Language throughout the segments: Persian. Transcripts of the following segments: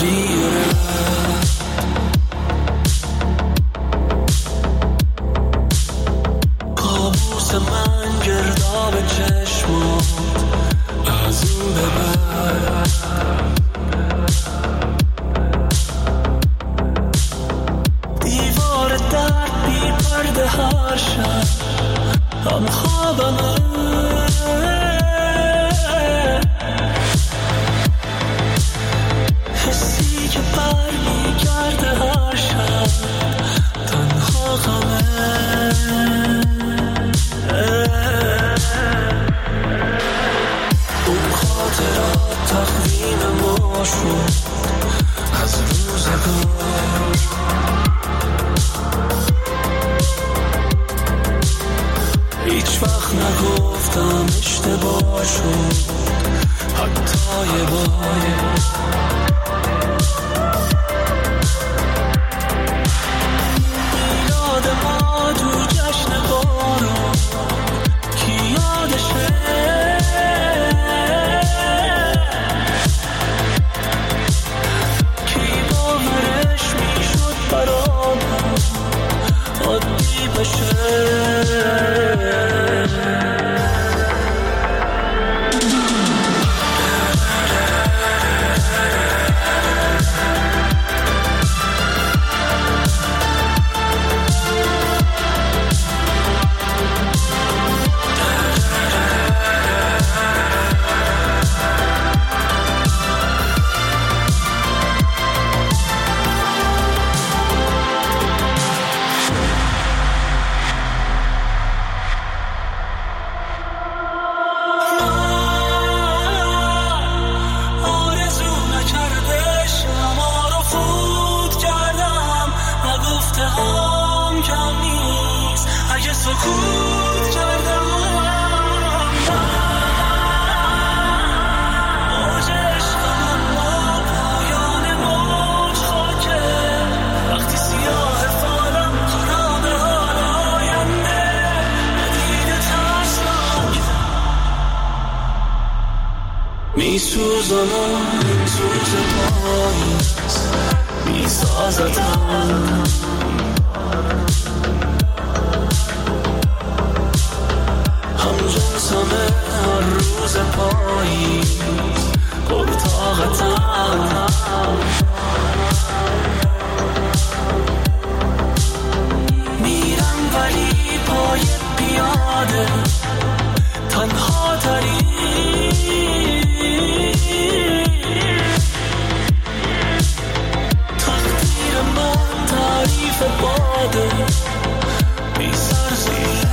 دیره. کابوس من گرداب چشمات از این به بعد دیوار درد بی پرده هر شب هم خوابمه. حسی که برمیگرده هر شب تنها غمه. اون خاطرات تقویم ما شد از روزگار. هیچ وقت نگفتم اشتباه شد حتی یه بار. میلاد ما تو جشن بارون کی یادشه؟ کی باورش میشد برامون عادی بشه؟ میسوزانم این سوز پاییز میسازدم. همجنسمه هر روز پاییز پرطاقتم. میرم ولی پای پیاده تنها تری. تقدیر من تعریف باده بی سرزیر.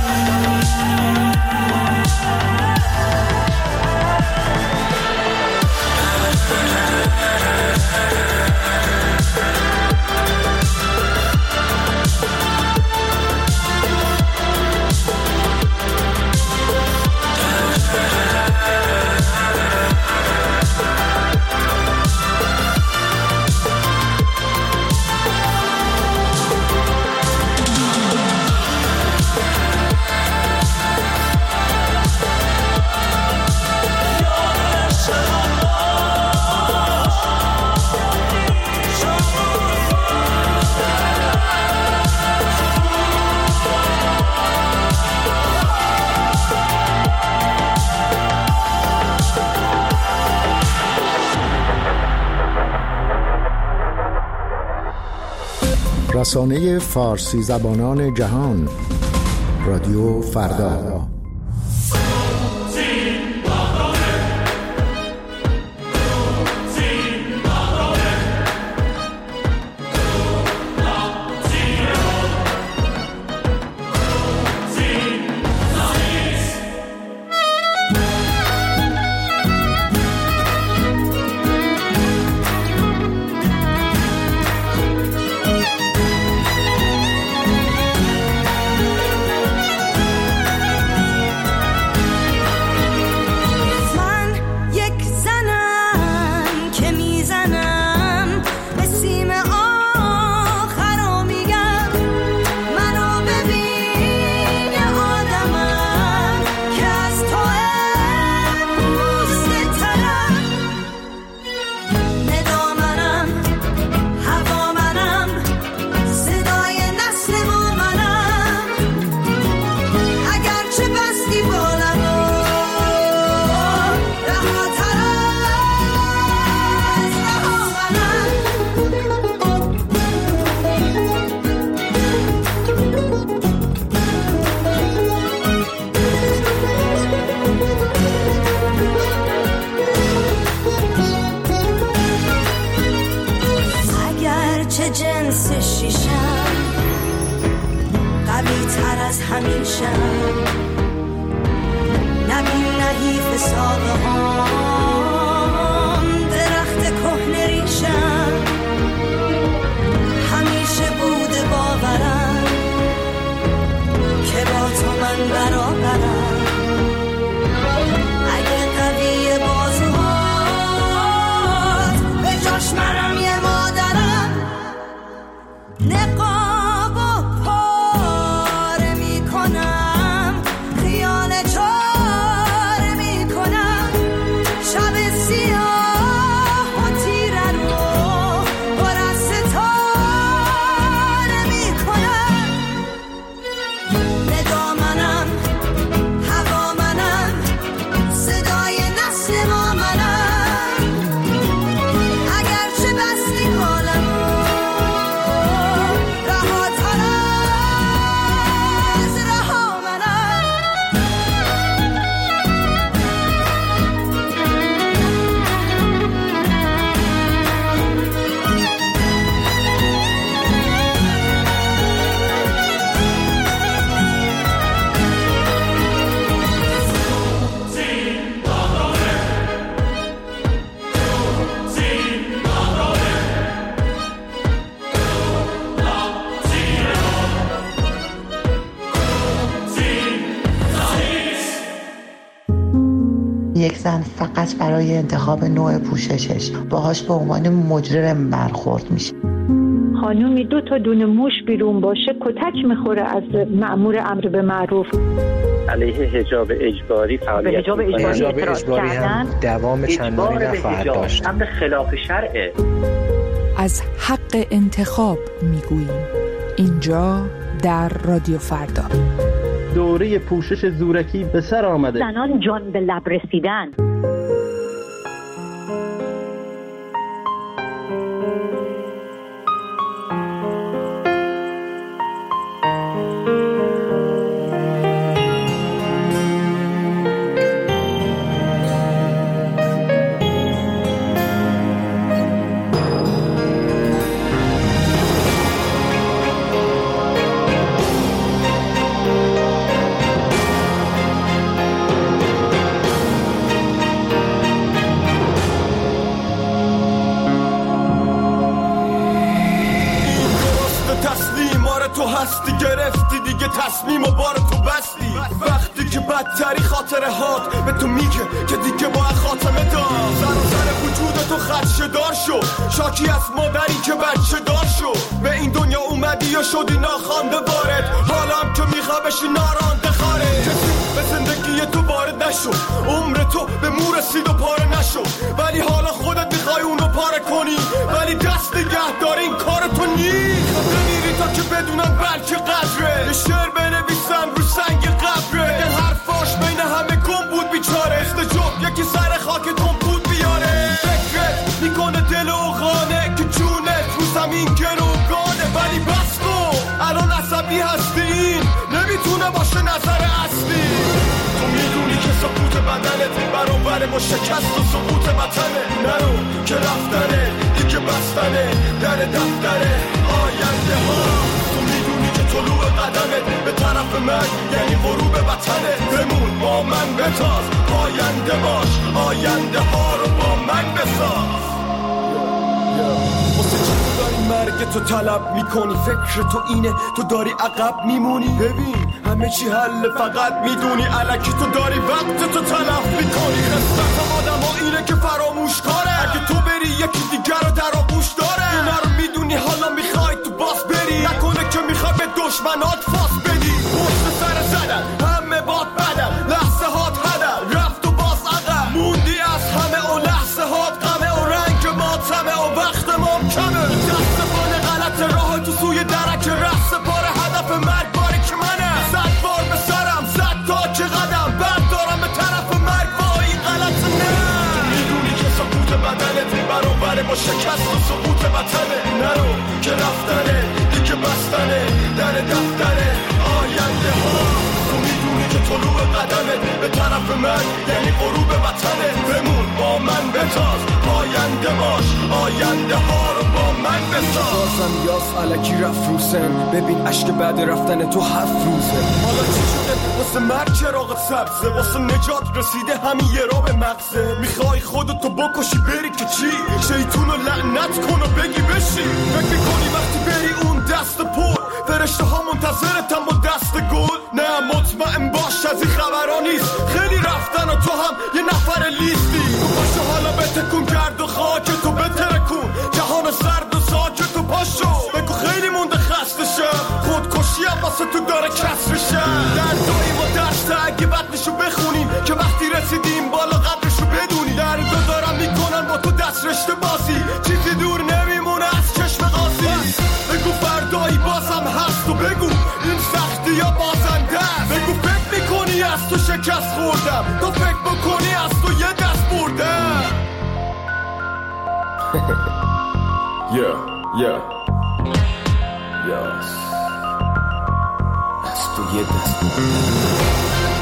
رسانه فارسی زبانان جهان رادیو فردا. جنس شیشم، قوی تر از همیشم، نبین نحیف ساقه هم، درخت کهنه ریشم، همیشه بوده باورم که با تو من برابرم، اگه قوی بازوهات به جاش منم یه مادرم، نقاب و پاره می کنم، خیال چاره می کنم، شب سیاه و تیره رو پر از ستاره می کنم، نگاه منم، هوا منم، صدای نسل ما منم، اگرچه بستی حالمو رهاتر از رها منم. یک زن فقط برای انتخاب نوع پوششش باهاش به عنوان مجرم برخورد میشه. خانومی 2 تا دونه موش بیرون باشه کتک میخوره از مأمور امر به معروف. علیه حجاب اجباری فعالیت می‌کنه. حجاب اجباری هم دوام چندانی نخواهد داشت. امر خلاف شرعه. از حق انتخاب میگوییم اینجا در رادیو فردا. دوره پوشش زورکی به سر آمده. زنان جان به لب رسیدن. تو هستی گرفتی دیگه تصمیم و بار تو بستی، وقتی که بدتری خاطره هات به تو میگه که دیگه باید خاتمه دار، سر وجود تو خدشه دار شو، شاکی از مادری که بچه دار شو، به این دنیا اومدی و شدی ناخوانده وارد، حالا هم که میخوا بشی نارانده خارج، کسی به زندگی تو وارد نشو، عمر تو به مو رسید و پاره نشو، ولی حالا خودت میخوای اونو پاره کنی، ولی دست نگه داری این کار تو نیست، نمیری تا که بدونن بلکه قدره، یه شعر بنویسن رو سنگ قبره، یه حرفاش بین همه گم بود بیچاره، استجاب یکی سر خاک تون بود بیاره، فکرت میکنه دل و خانه که جونت رو زمین گروگانه، ولی بس کن الان عصبی هستی، این نمیتونه باشه نظر اصلی، تو میدونی که سقوط بدنت برابر با شکست و سقوط وطنه، نرو که رفتنه دیگه بستنه در دفتره آینده ها، تو میدونی که طلوع قدمت به طرف من یعنی غروب وطنه، بمون با من بتاز آینده باش، آینده ها رو با من بساز، واسه چی تو داری مرگ تو طلب میکنی، فکر تو اینه تو داری عقب میمونی، ببین همه چی حل فقط میدونی، الکی تو داری وقت تو تلف میکنی، قسمت آدم ها اینه که فراموش کاره، اگه تو بری یکی دیگر رو در آغوش داره، اینا رو میدونی حالا میخوای تو باس بری، نکنه که میخوای به دشمنات فاس بدی، پشت سر زدن همه باد بدن، لحظه هات هدر رفت و باز عقب، موندی از همه و لحظه هات غمه و رنگ ماتمه و وقت ما کمه، دست بان غلط راه تو سوی درک رست پاره، هدف مرگ باری که منه، 100 بار به سرم زد تا که قدم بردارم به طرف مرگ، وای این غلط نه، تو میدونی که سقوط بدنت برابره با شکست و سقوط وطنه، نرو که رفتنه دیگه بستنه در دفتره آینده ها، تو میدونی که طلوع قدمت به طرف من یعنی غروب وطنه، بمون با من بتاز آینده باش، آینده ها رو با من آهنگ بساز. بازم یاس علکی رفت روسن، ببین عشق بعد رفتن تو 7 روزه. حالا چی شده واسه مرگ چراغ سبزه، واسه نجات رسیده همین یه را به مغزه. میخوای خودتو بکشی بری که چی؟ شیطونو لعنت کن و بگی بشی. فکر میکنی وقتی بری اون دست پر فرشته ها منتظرتم با دست گل؟ نه مطمئن باش از این خبرها نیست، خیلی رفتن و تو هم یه نفر لیستی. تو پاشو حالا بتکون گرد و خاک تو بترکون، جهان سرد و ساکت و پاشو بگو خیلی مونده خسته شم، خودکشی هم واسه تو داره کسر شم. دردایی ما دست اگه بطنشو بخونیم که وقتی رسیدیم بالا قدرشو بدونی. دردو دارم میکنن با تو دست رشته بازی، چیزی دور نمیمونه از چشم قاضی. بگو فردایی بازم هست و بگو این سختی یا بازنده است. بگو فکر میکنی از تو شکست خوردم، تو فکر بکنی از تو یه دست بردم. یاس از تو یه دست بردم.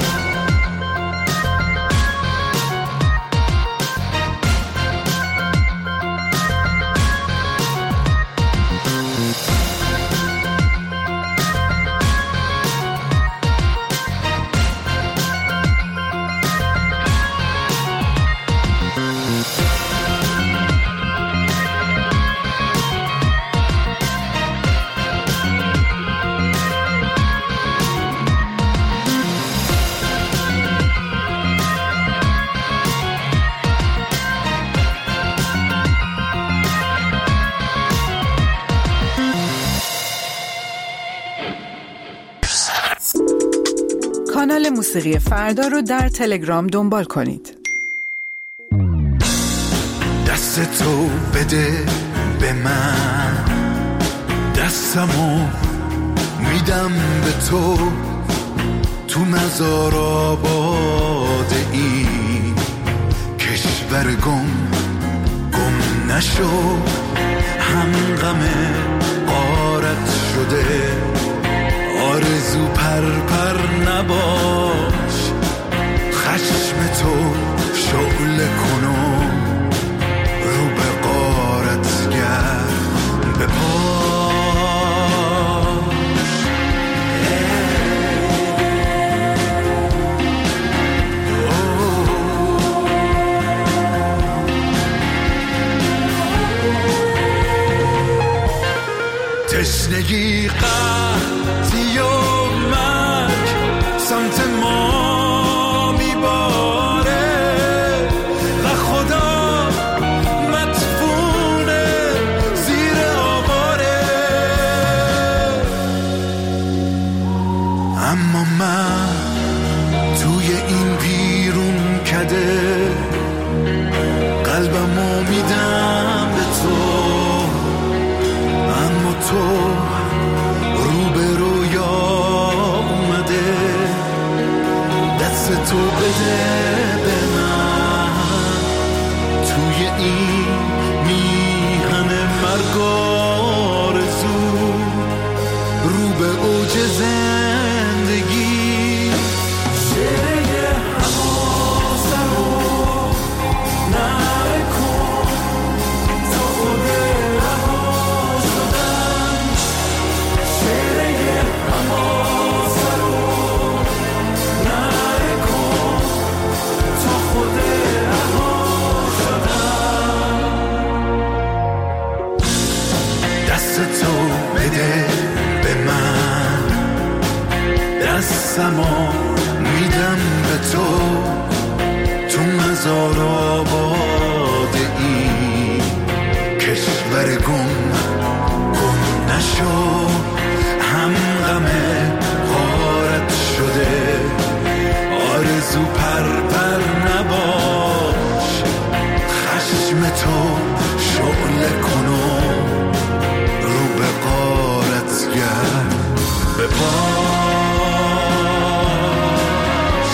کانال موسیقی فردا رو در تلگرام دنبال کنید. دست تو بده به من، دستمو میدم به تو، تو مزار آباد این کشور گم نشو. هم غم غارت شده، آرزو پر نباش، خشم تو شعله کنو رو به غارت گرد بپاش. تشنگی قحطی و مرگ سمت ما میباره و خدا مدفونه زیر آواره. اما من توی این بیرون کده قلبمو میدم به تو، اما تو تو بده به من، توی این میهن مرگ آرزو رو به اوج زندگی. شعله حواسه رو نکن تا خود رها شدن، شعله حواسه رو تو بده به من، دستمو میدم به تو، تو مزار آباد این کشور گم نشو. هم غم غارت شده، آرزو پر نباش، خشم تو شعله کنو رو به غارت گرد بپاش.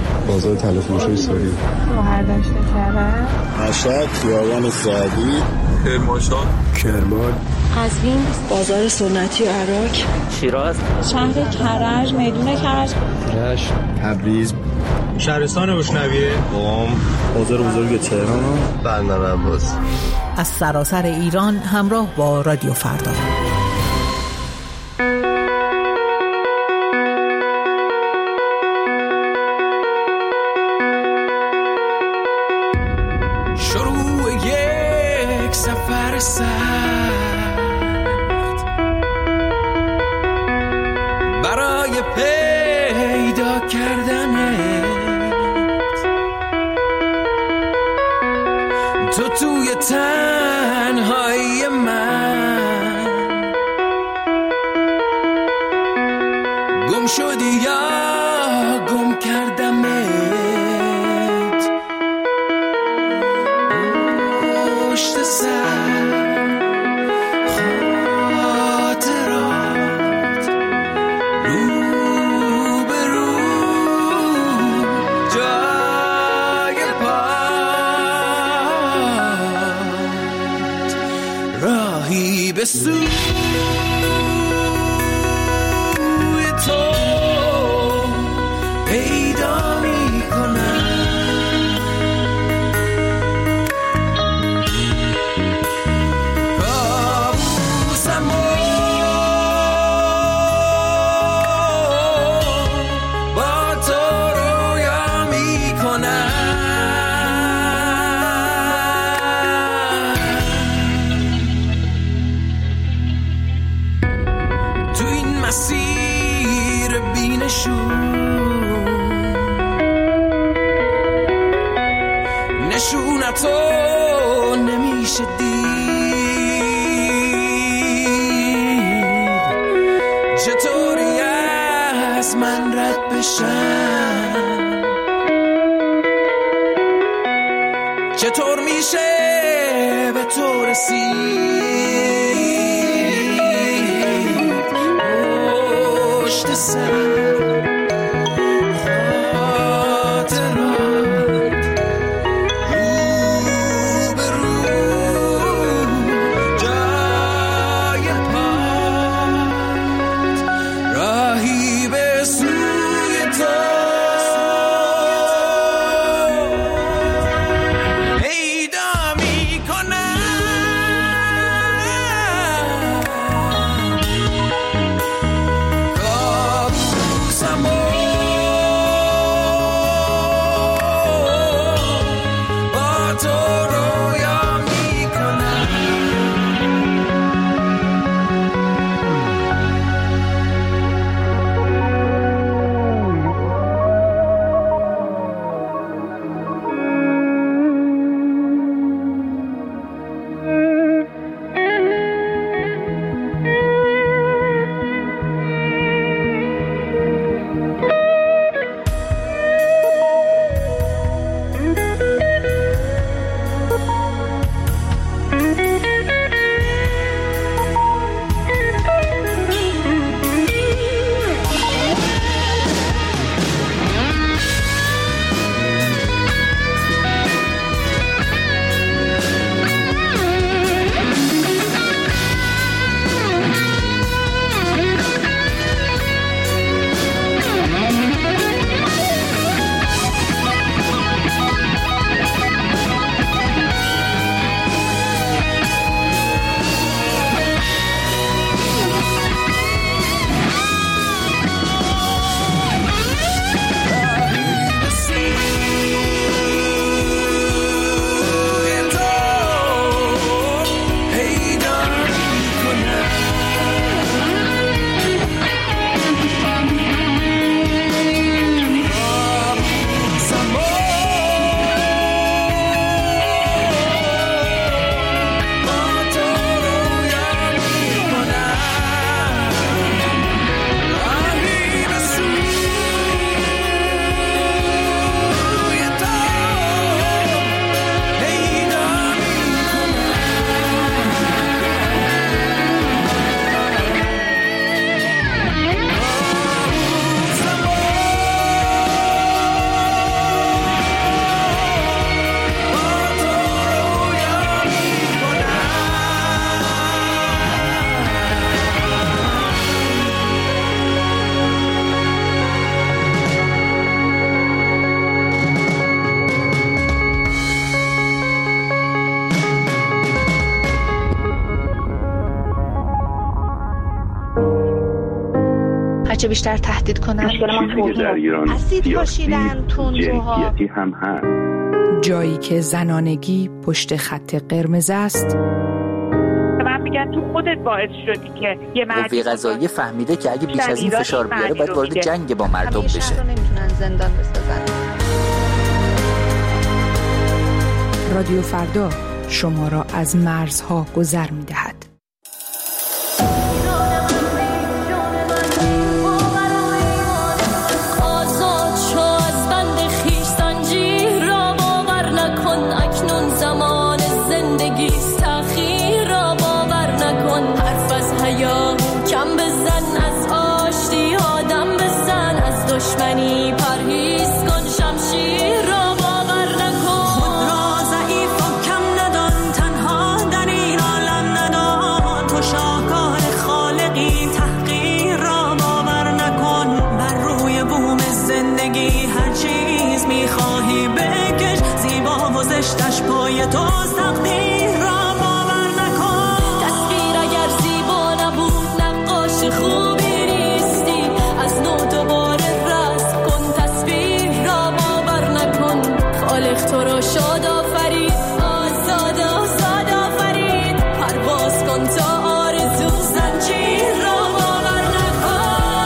بازار تلفروشی سوری، شهرداشت کرد، مشهد، خیابان سعدی، کرمانشاه، کرمان، قزوین، بازار سنتی عراق، شیراز، شهر کرج، میدون کرج، رشت، تبریز، شهرستان بوشنویه، قم، بازار بزرگ تهران، بندر عباس. از سراسر ایران همراه با رادیو فردا. شروع یک سفر سخت برای پیدا کردنت، تو توی تنهایی من گم شدی یا گم کردمت، پشت سر خاطرات رو به رو جای پات راهی به سوی تو پیدا می کنم. مسیر بینشون نشونتو نمیشه دید، چطوری از من رد بشن، چطور میشه به تو رسید، پشت سر خاطرات رو به رو جای پات راهی به سوی تو پیدا می کنم. هرچه بیشتر تهدید کنن. مشکل ما توضیح اسید پاشیدن تندروها هم هست. جایی که زنانگی پشت خط قرمز است. من میگن تو خودت باعث شدی که یه قوه قضاییه فهمیده که اگه بیش از این فشار بیاره باید وارد جنگ با مردم بشه. همیشه رو نمیتونن زندان بسازن. رادیو فردا شما را از مرزها گذر می‌دهد. گذشتش پای تو تقدیر را باور نکن. تصویر اگر زیبا نبود نقاش خوبی نیستی. از نو دوباره رسم کن تصویر را باور نکن. خالق تو را شاد آفرید آزاد آزاد آفرید. پرواز کن تا آرزو زنجیر را باور نکن.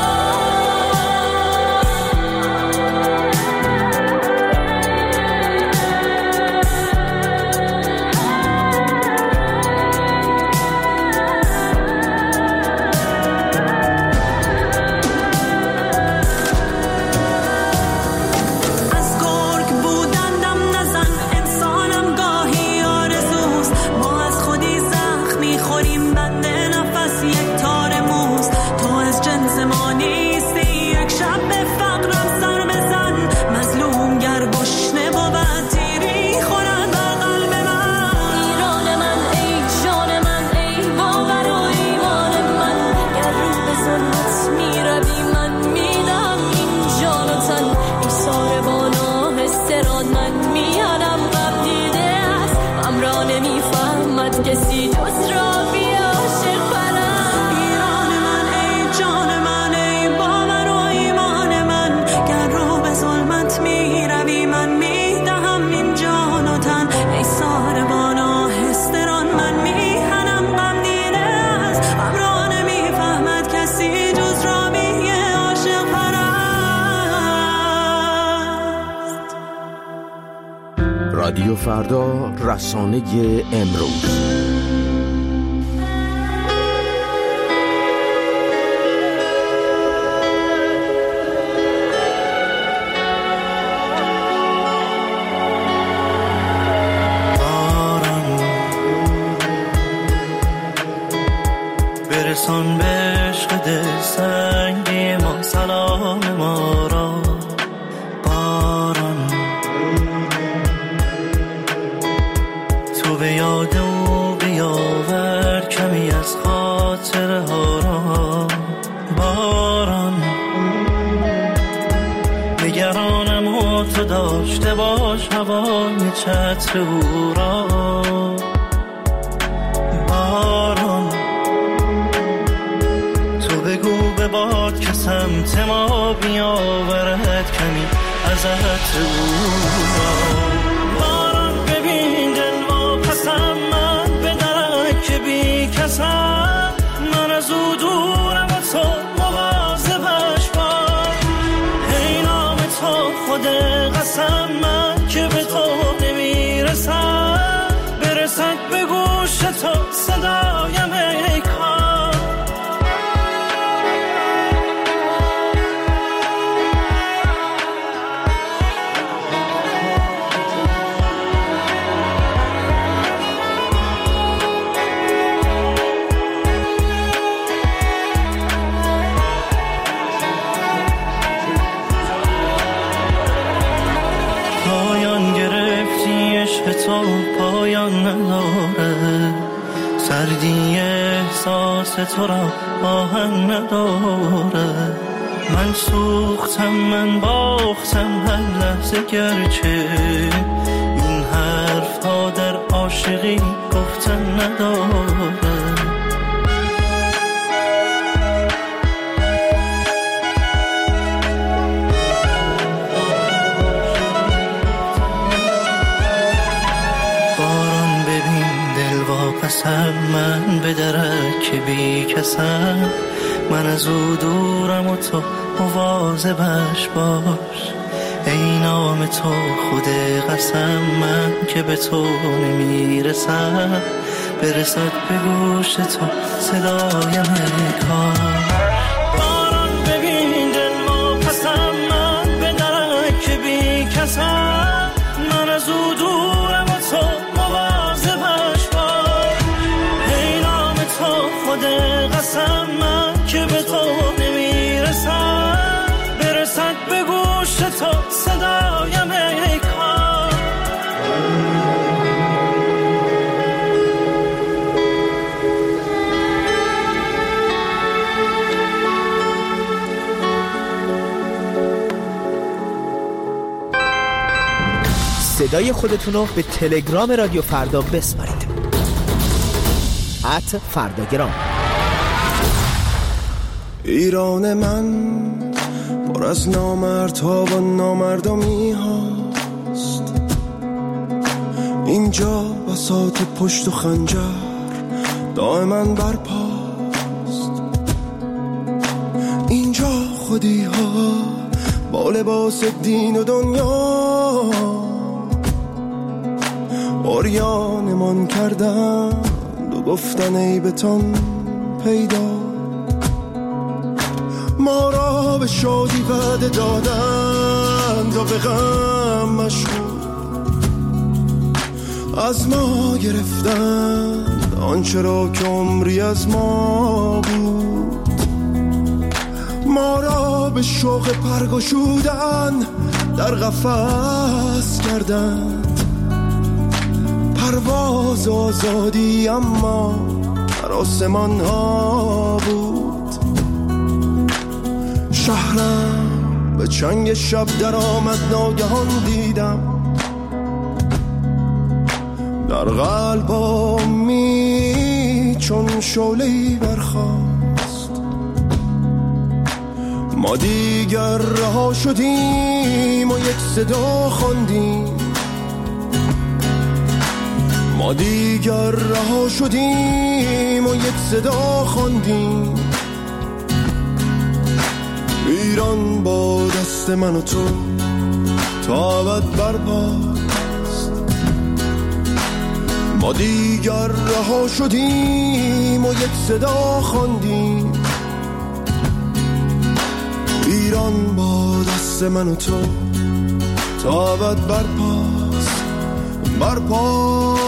رادیو فردا، رسانه امروز. برسان به عشق دل سنگی ما سلام ما را. باران تو به یاد او بیاور کمی از خاطره ها را. باران نگرانم و تو داشته باش هوای چتر او را. باران بگو به باد که سمت ما بیاورد کمی از عطر او را. باران ببین دل واپسم من به درک که بی کسم. من از او دورم و تو مواظبش باش. ای نام تو خود قسم من که به تو نمیرسم. برسد به گوش تو صدایم ای کار. تو پایان نداره. سردی احساس تو را آهن نداره. من سوختم من باختم هر لحظه گرچه این حرف ها در عاشقی گفتن نداره. خاطرتم من به درک بی کسم، من از او دورم و تو مواظبش باش. ای نام تو خود قسم، من که به تو نمیرسم، برسد به گوش تو صدایم کار. باران ببین دل و پسم، من به درک بی کسم، من از او دورم و تو مواظبش باش. ای نام تو خود قسم، من که به تو نمیرسم، برسد به گوش تو صدایم کار. صدای خودتونو به تلگرام رادیو فردا بسپارید. @فرداگرام. ایران من پر از نامردها و نامردمی هاست، اینجا بساط پشت و خنجر دائما برپاست. اینجا خودی ها با لباس دین و دنیا عریانمان کردن و گفتن ای بتان پیدا. ما را به شادی وعده دادن تا به غم مشغول، از ما گرفتن آنچه را که عمری از ما بود. ما را به شوق پرگشودن در قفس کردند، پرواز آزادی اما در آسمان ها بود. شهرم به چنگ شب در آمد، ناگهان دیدم در قلبم چون شعله‌ای برخاست. ما دیگر رها شدیم و یک صدا خواندیم، ما دیگر رها شدیم و یک صدا خواندیم. ایران با دست من و تو تا ابد برپاست. ما دیگر رها شدیم و یک صدا خواندیم. ایران با دست من و تو تا ابد برپاست، برپاست.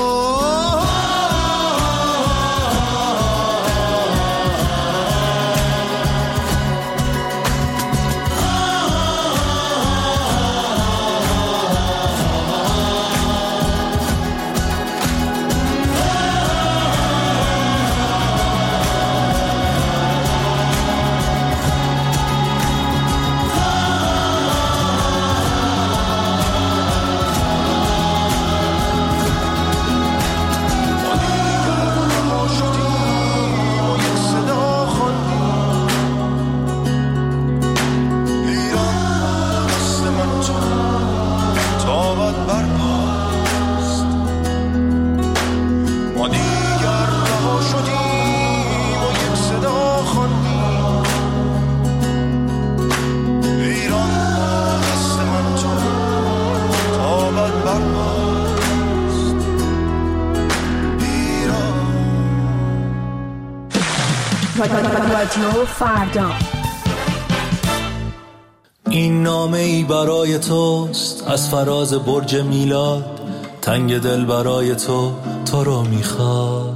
رادیو فردا. این نامه ای برای توست از فراز برج میلاد، تنگ دل برای تو رو میخواد.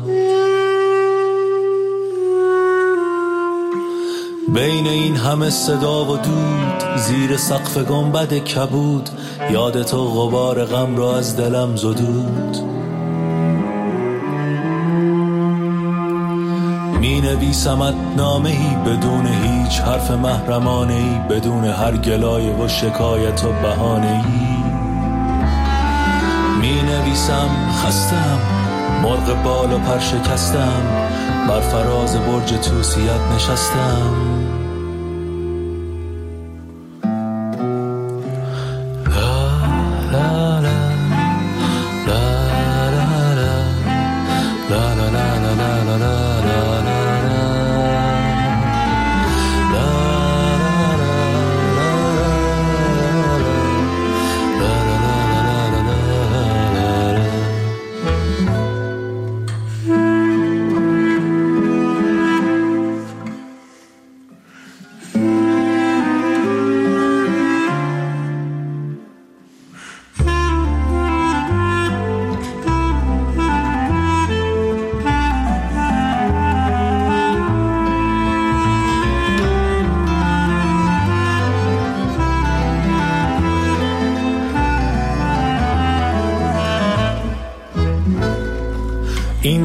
بین این همه صدا و دود، زیر سقف گنبد کبود، یاد تو غبار غم را از دلم زدود. می نویسمت نامه‌ای بدون هیچ حرف محرمانه‌ای، بدون هر گلایه و شکایت و بهانه‌ای. می نویسم خستم، مرغ بال و پر شکستم، بر فراز برج توسیت نشستم. لا لا لا لا لا لا لا لا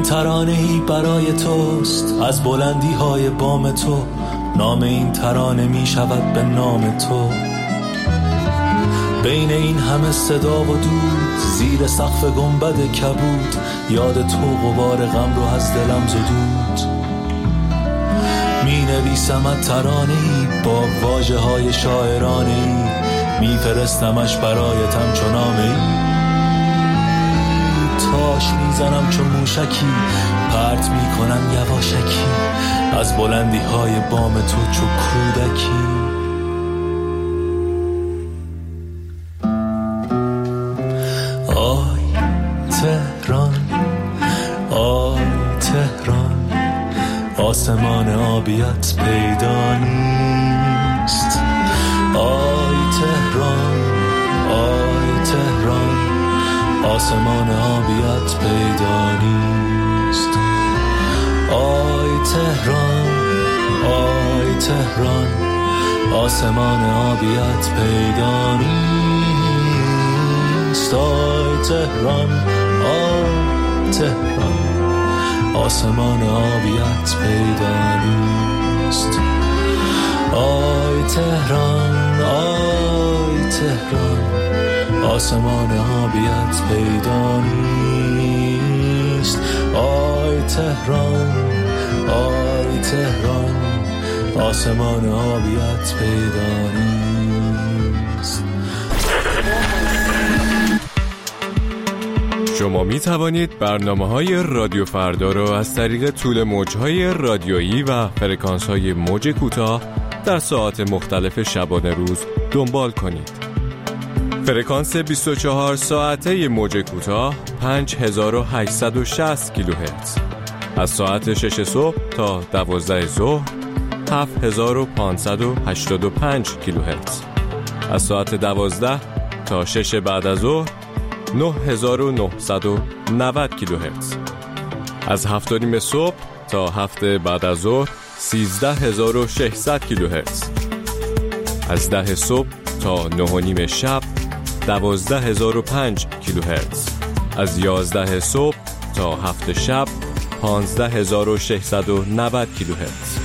ترانه‌ای برای توست از بلندی های بام تو، نام این ترانه می شود به نام تو. بین این همه صدا و دود، زیر سقف گنبد کبود، یاد تو غبار غم رو از دلم زدود. می نویسمت ترانه‌ای با واژه های شاعرانه‌ای، می فرستمش برایتم چو نامه‌ای. تاش میزنم چون موشکی، پرت میکنم یواشکی از بلندی های بام تو چو کودکی. آی تهران، آی تهران، آسمان آبیت پیدا نیست. آی تهران، آی تهران، آسمان آبیت پیدا نیست. آی تهران، آی تهران، آسمان آبیت پیدا نیست. آی تهران، آی تهران، آسمان آبیت پیدا نیست. آی تهران، آی تهران، آسمان آبیت پیدا نیست. آی تهران، آی تهران، آسمان آبیت پیدا نیست. شما می توانید برنامه‌های رادیو فردا را از طریق طول موج‌های رادیویی و فرکانس‌های موج کوتاه در ساعات مختلف شبانه روز دنبال کنید. فرکانس 24 ساعته موج کوتاه 5860 کیلوهرتز، از ساعت 6 صبح تا 12 ظهر 7585 کیلوهرتز، از ساعت 12 تا 6 بعد از ظهر 9990 کیلوهرتز، از 7:30 صبح تا 7 بعد از ظهر 13600 کیلوهرتز، از 10 صبح تا 9:30 شب 12005 کیلوهرتز، از 11 صبح تا 7 شب 15690 کیلوهرتز.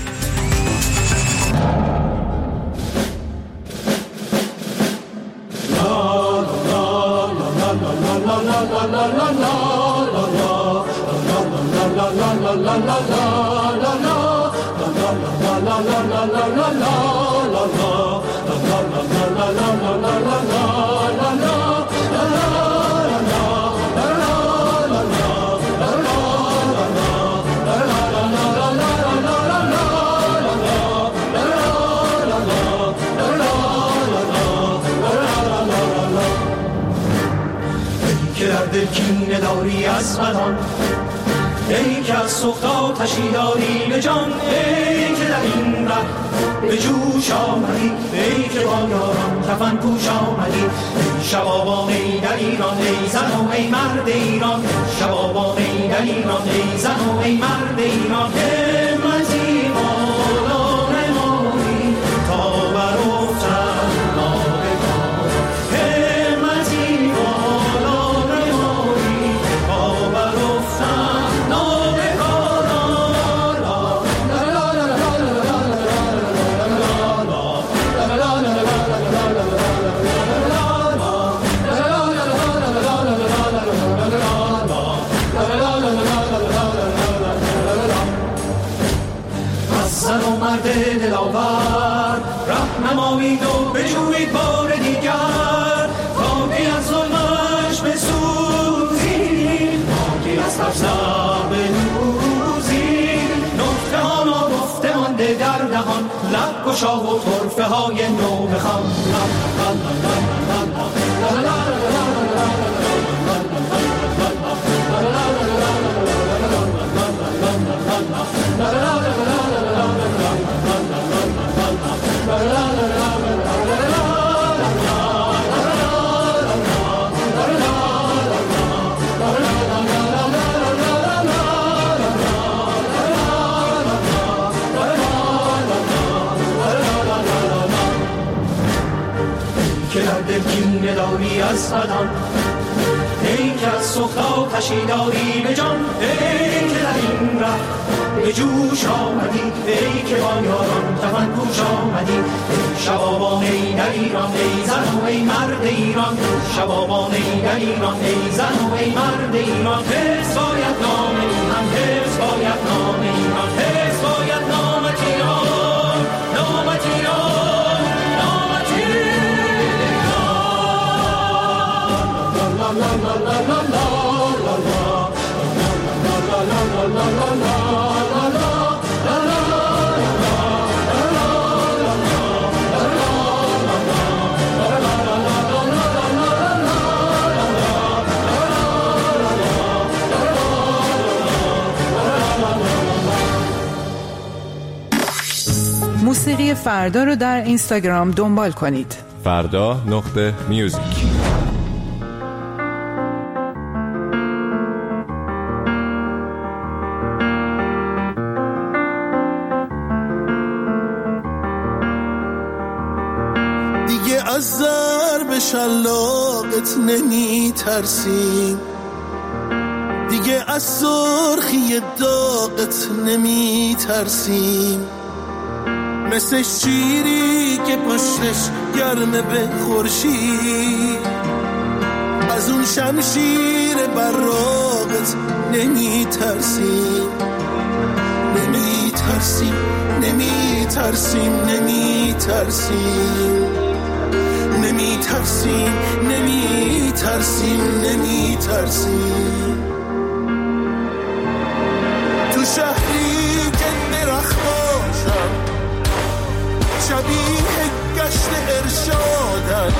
دلکینه داری از بدان، ای که از سوخت آتشی داری به جان، ای که در این ره به جوش آمدی، ای که با یاران کفن پوش آمدی. ای شبابان ای در ایران، ای زن و ای مرد ایران، شبابان ای در ایران، ای زن و ای مرد ایران. همتی بالا نمایی تا برافتن ناگهان، همتی بالا نمایی تا برافتن ناگهان. زن و مرد دلاور رهنمایید و بجویید بار دیگر، تا که از ظلمش بسوزید، تا که از ترسم بنوزید. نکته ها نگفته مانده در دهان، لب گشا و طرفه های نو بخوان. که در دل کینه داری از بدان، ای ای که از سختا کشیداری به جان، ای که در این ره به جوش آمدی، ای که با یاران کفن پوش آمدی. ای شبابان ای در ایران، ای زن و ای مرد ایران، شبابان ای در ایران، ای زن و ای مرد ایران. حفظ باید نام ایران، حفظ باید نام ایران، حفظ باید نامت ایران، نامت ایران، نامت ایران. لا لا لا لا لا لا لا لا لا لا. موسیقی فردا رو در اینستاگرام دنبال کنید. فردا.میوزیک. دیگه از ضرب شلاقت نمی ترسیم، دیگه از سرخی داغت نمی ترسیم. مثل شیری که پشتش گرمه به خورشید، از اون شمشیر براقت نمی ترسیم، نمی ترسیم، نمی ترسیم، نمی ترسیم، نمی ترسیم، نمی ترسیم، نمی ترسیم. تو شهری که درختاشم شبیه گشت ارشادن،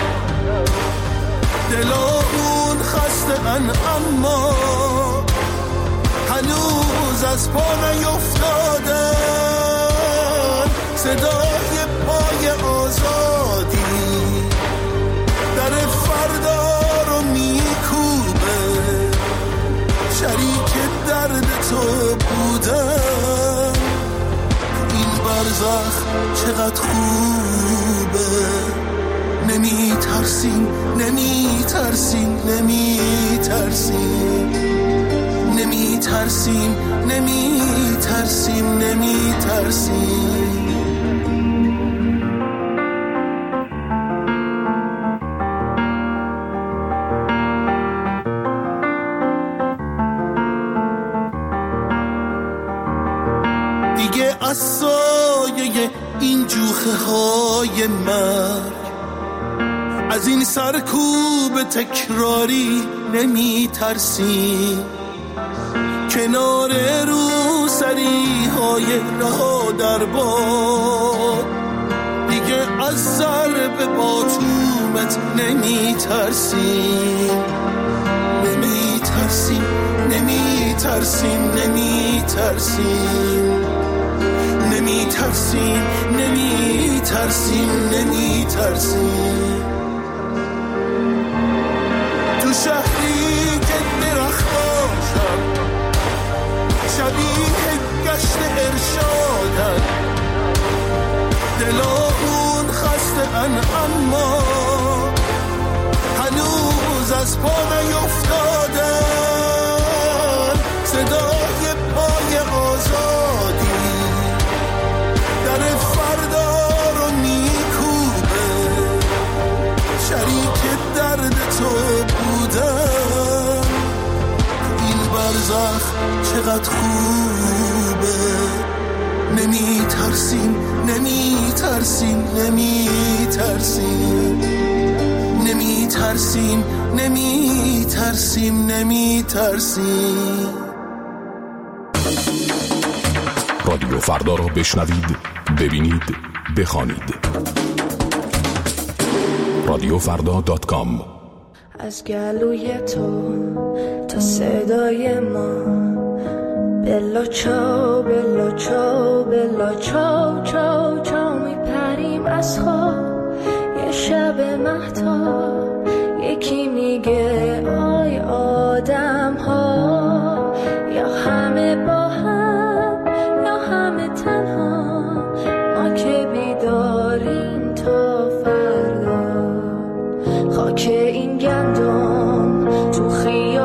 دلامون خسته‌ان اما هنوز از پا نیفتادن. صدای پای آزادی در فردا رو میکوبه، شریک درد تو بودن. این برزخ چقدر خوبه، نمی ترسیم، نمی ترسیم، نمی ترسیم، نمی ترسیم، نمی ترسیم، نمی ترسیم. دیگه از سایه این جوخه های مرگ، از این سرکوب تکراری نمی ترسیم. کنار روسری های رها در باد، دیگه از ضرب باتومت نمی ترسیم، نمی ترسیم، نمی ترسیم، نمی ترسیم، نمی ترسیم، نمی ترسیم، نمی ترسیم. تو شهری که درختاشم شبیه گشت ارشادن، دلامون خسته‌ان اما هنوز از پا نیفتادن. صدای پای آزادی در فردا رو میکوبه، شریک درد تو بودن. این برزخ چقدر خوبه، نمی ترسیم، نمی ترسیم، نمی ترسیم، نمی ترسیم، نمی ترسیم، نمی ترسیم. رادیو فردا را بشنوید، ببینید، بخوانید. رادیوفردا.com. از گلوی تو تا صدای ما، بلا چاو بلا چاو بلا چاو چاو چاو میپریم از خواب. یه شب مهتاب یکی میگه آی آدم ها، یا همه با هم یا همه تنها، ما که بیداریم تا فردا. خاک این گندم تو خیابون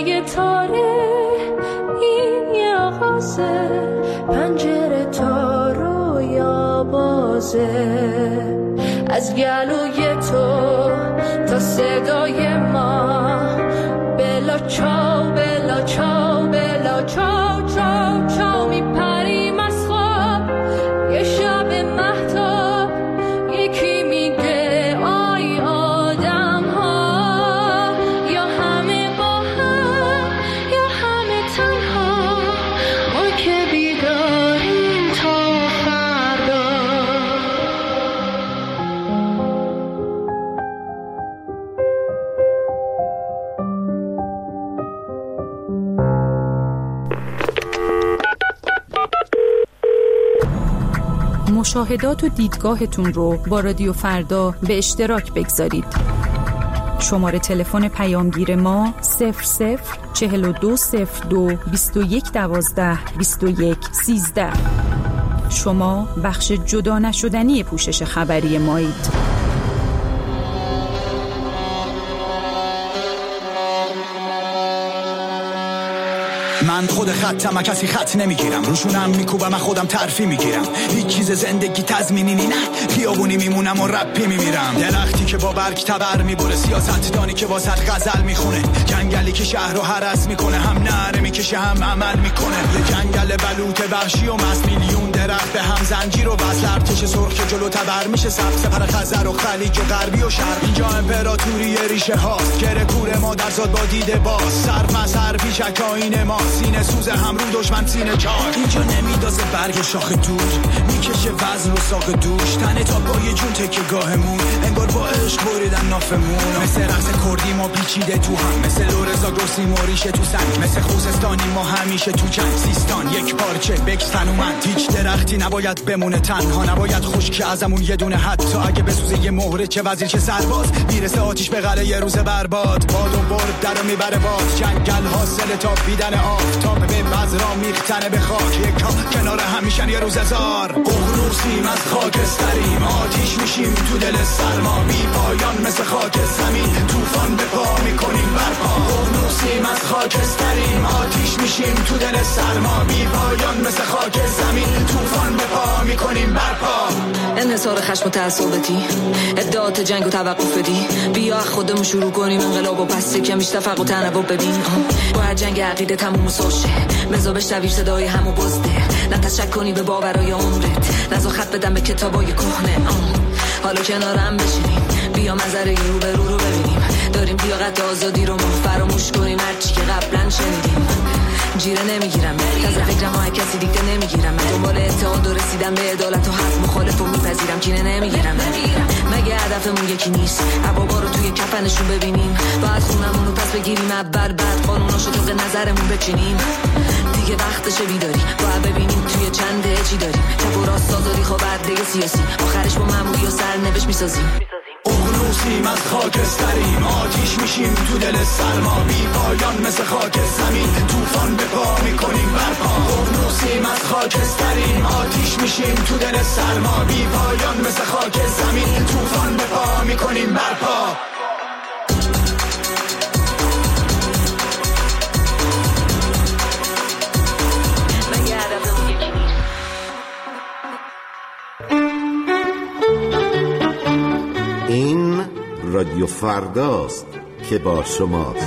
شبای تاره این یه آغازه پنجره تا رویا بازه از گلوی تو تا صدای ما بلا چاو بلا چاو بلا چاو چاو چاو میپریم از خواب یه شب مهتاب یکی میگه آی آدم ها یا همه با هم یا همه تنها ما که بیداریم تا فردا. مشاهدات و دیدگاهتون رو با رادیو فردا به اشتراک بگذارید. شماره تلفن پیامگیر ما 004202 2112 2113. شما بخش جدا نشدنی پوشش خبری مایید. من خود خطم کسی خط نمیگیرم روشونم میکوبم من خودم ترفی میگیرم هیچ چیز زندگی تضمینی نه خیابونی میمونم و رپی میمیرم درختی که با برگ تبر میبره سیاستدانی که واسط غزل میخونه جنگلی که شهر رو هرس میکنه هم نعره میکشه هم عمل میکنه یه جنگل بلوط وحشی و مس میلیون درخت به هم زنجیر و وصل ارتش سرخ که جلو تبر میشه سبز پر خزر و خلیج و غربی و شرق اینجا امپراتوری ریشه هاست گره کوره ما در زاد با دیده باز صرف مسر پیشک آینه ما سینه سوز هم رو دشمن سینه چاک اینجا نمیدازه برگ شاخ دود میکشه وزن و ساق دوش تنه تا پای جون تکه گاهمون انگار با عشق بریدن نافمون مثل رقص کردی ما پیچیده تو هم مثل لورزا گرسی موریشه تو سنگ مثل خوزستانی ما همیشه تو جنگ سیستان یک پارچه بکس تنومند هیچ درختی نباید بمونه تنها نباید خشک ازمون یه دونه حتی اگه بسوزه یه مهره چه وزیر چه سرباز میرسه آتیش به قلعه یه روز برباد باد و برد درو میبره باز جنگل حاصل تا بیدن آفتاب به مزرا میختنه به خاک یک کنار همیشن یه روز هزار ققنوسیم از خاکستریم آتیش میشیم تو دل سرما بی پایان مثل خاک زمین طوفان به پا میکنیم برپا ققنوسیم از خاکستریم آتیش میشیم تو دل سرما بی پایان مثل خاک زمین طوفان به پا میکنیم برپا انحصار خشم و تعصبتی ادعات جنگ و توقف بدی بیا خودمون شروع کنیم انقلاب و پس کم بیشتر فرق و تنوع ببین باید جنگ عقیده تموم سوشه بزا بشنوی صدای همو بزده نه تشک کنی به باورای عمرت نزا خط بدم به کتابای کهنه حالا کنارم بشینیم بیا منظره رو به رو ببینیم داریم لیاقت آزادی رو ما فراموش کنیم هرچی که قبلا شنیدیم جیره نمیگیرم از فکرم های کسی دیگه نمیگیرم من دنبال اتحاد و رسیدم به عدالت و حق مخالف و میپذیرم کینه نمیگیرم مگه هدفمون یکی نیست عبابا رو توی کفنشون ببینیم باید خونمون رو پس بگیریم اول بعد قانوناشو طبق نظرمون بچینیم دیگه وقتشه بیداری باید ببینیم توی چنده چی داریم چپ و راست آزادی خواه برده سیاسی آخرش با معمولی و سرنوشت میسازیم ققنوسیم از خاکستریم آتیش میشیم تو دل سرما بی پایان مثل خاک زمین طوفان به پا میکنیم برپا ققنوسیم از خاکستریم آتیش میشیم تو دل سرما بی پایان مثل خاک زمین طوفان به پا میکنیم برپا این رادیو فرداست که با شماست.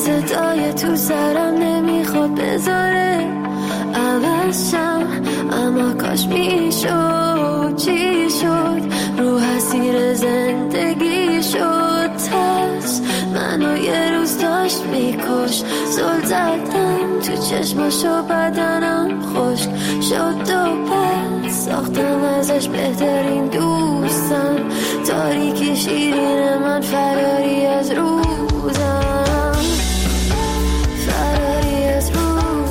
صدای تو سرم نمیخواد بذاره عوضشم، اما کاش میشد. چی شد؟ رو حسیر زندگی شد ترس، منو یه روز داشت میکش. زل زدم تو چشماشو بدنم خشک شد و پس ساختم ازش بهترین دوستم. تاریکی شیرین من فراری از روزم، فراری از روزم.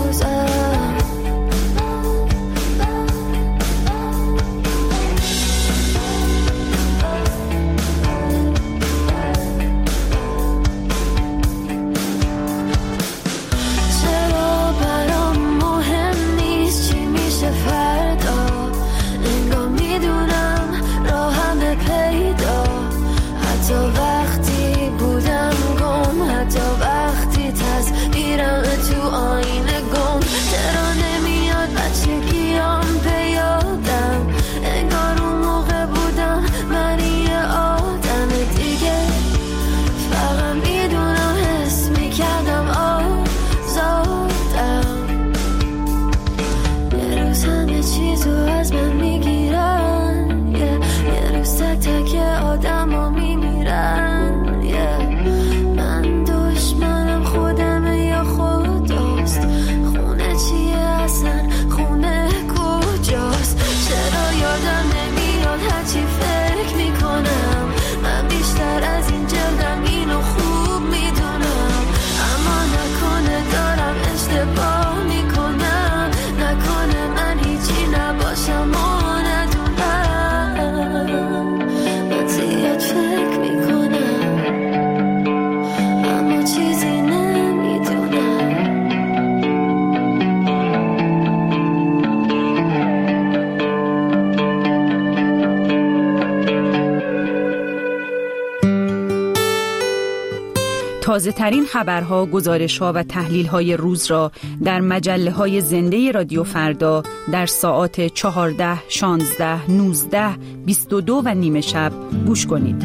تازه ترین خبرها، گزارش‌ها و تحلیل‌های روز را در مجله‌های زنده رادیو فردا در ساعات 14، 16، 19، 22 و نیم شب گوش کنید.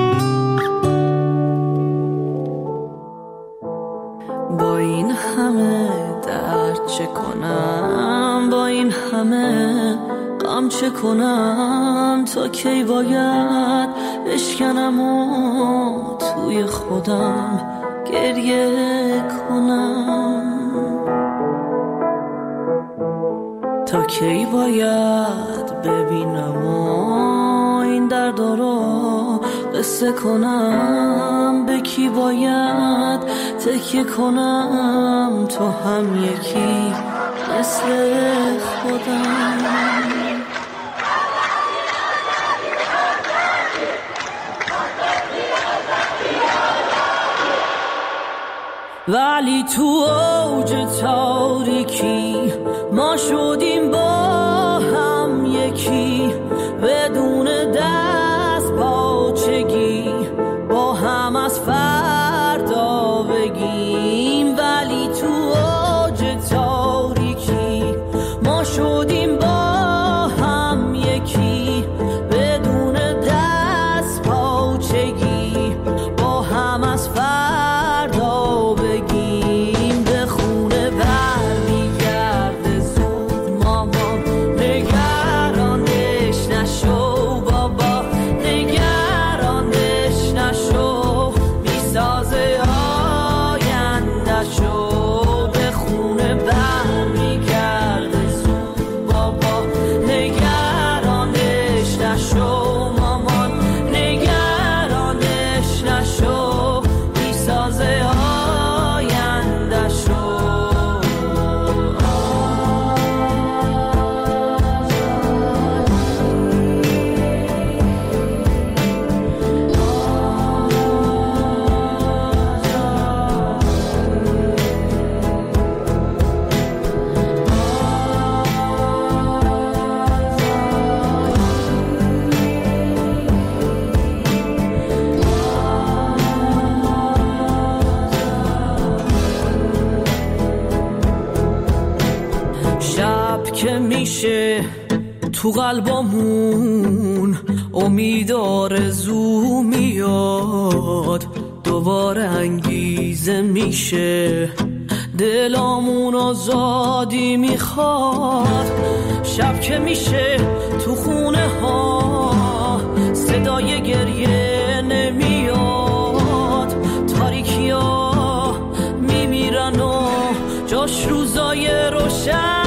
با این همه درد چه کنم، با این همه غم چه کنم، تا کی باید بشکنم و توی خودم گریه کنم، تا کی باید ببینم و این درد رو قصه کنم، به کی باید تکیه کنم، تو هم یکی مثل خودم. ولی تو اوج تاریکی ما شدیم با هم یکی، بدون دست پاچگی با هم از فردا بگیم. ولی تو اوج تاریکی ما شدیم با هم یکی، بدون دست پاچگی با هم از فردا بگیم. به خونه برمیگرده زود مامان، نگرانش نشو بابا، نگرانش نشو، میسازه آینده‌شو. به خونه برمیگرده زود بابا، نگرانش نشو مامان، نگرانش نشو، میسازه آینده‌شو. شب که میشه تو قلبمون امید آرزو میاد، دوباره انگیزه میشه، دلامون آزادی میخواد. شب که میشه تو خونه ها صدای گریه نمیاد، تاریکی ها میمیرن و جاش روزای روشن